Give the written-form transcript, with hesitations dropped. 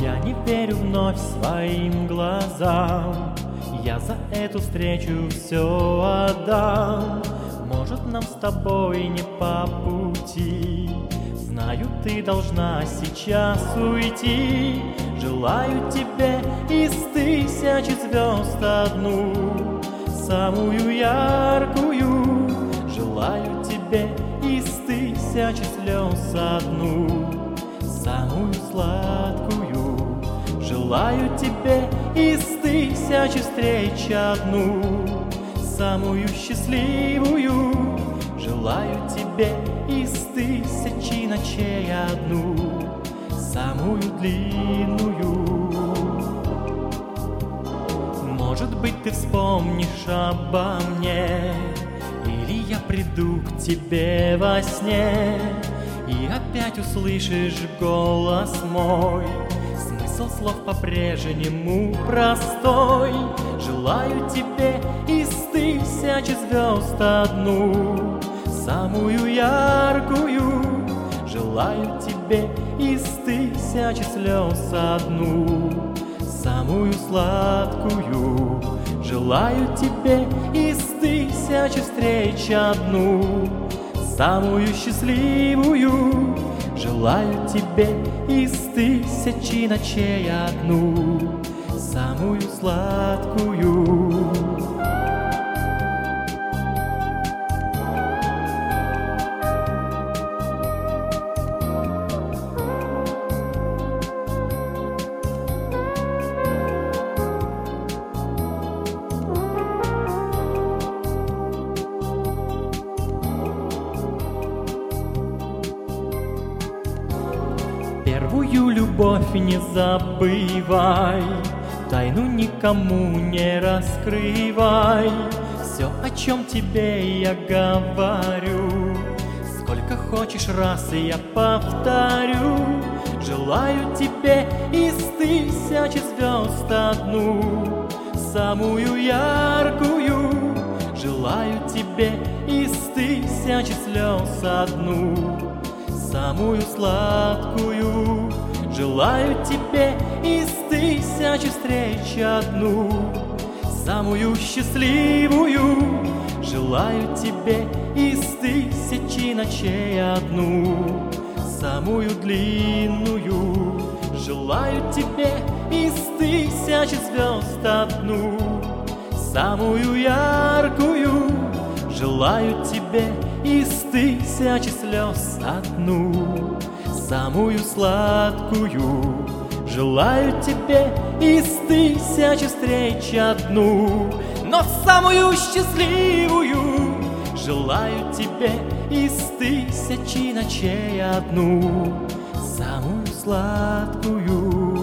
Я не верю вновь своим глазам, я за эту встречу все отдам. Может, нам с тобой не по пути, знаю, ты должна сейчас уйти. Желаю тебе из тысячи звезд одну, самую яркую. Желаю тебе из тысячи слез одну, самую сладкую. Желаю тебе из тысячи встреч одну, самую счастливую. Желаю тебе из тысячи ночей одну, самую длинную. Может быть, ты вспомнишь обо мне, или я приду к тебе во сне, и опять услышишь голос мой. Смысл слов по-прежнему простой. Желаю тебе из тысячи звезд одну, самую яркую. Желаю тебе из тысячи слез одну, самую сладкую. Желаю тебе из тысячи встреч одну, самую счастливую. Желаю тебе из тысячи ночей одну, самую сладкую. Первую любовь не забывай, тайну никому не раскрывай. Все, о чем тебе я говорю, сколько хочешь раз и я повторю. Желаю тебе из тысячи звезд одну, самую яркую. Желаю тебе из тысячи слез одну, самую сладкую. Желаю тебе из тысячи встреч одну, самую счастливую. Желаю тебе из тысячи ночей одну, самую длинную. Желаю тебе из тысячи звезд одну, самую яркую. Желаю тебе из тысячи слез одну, самую сладкую. Желаю тебе из тысячи встреч одну, но самую счастливую. Желаю тебе из тысячи ночей одну, самую сладкую.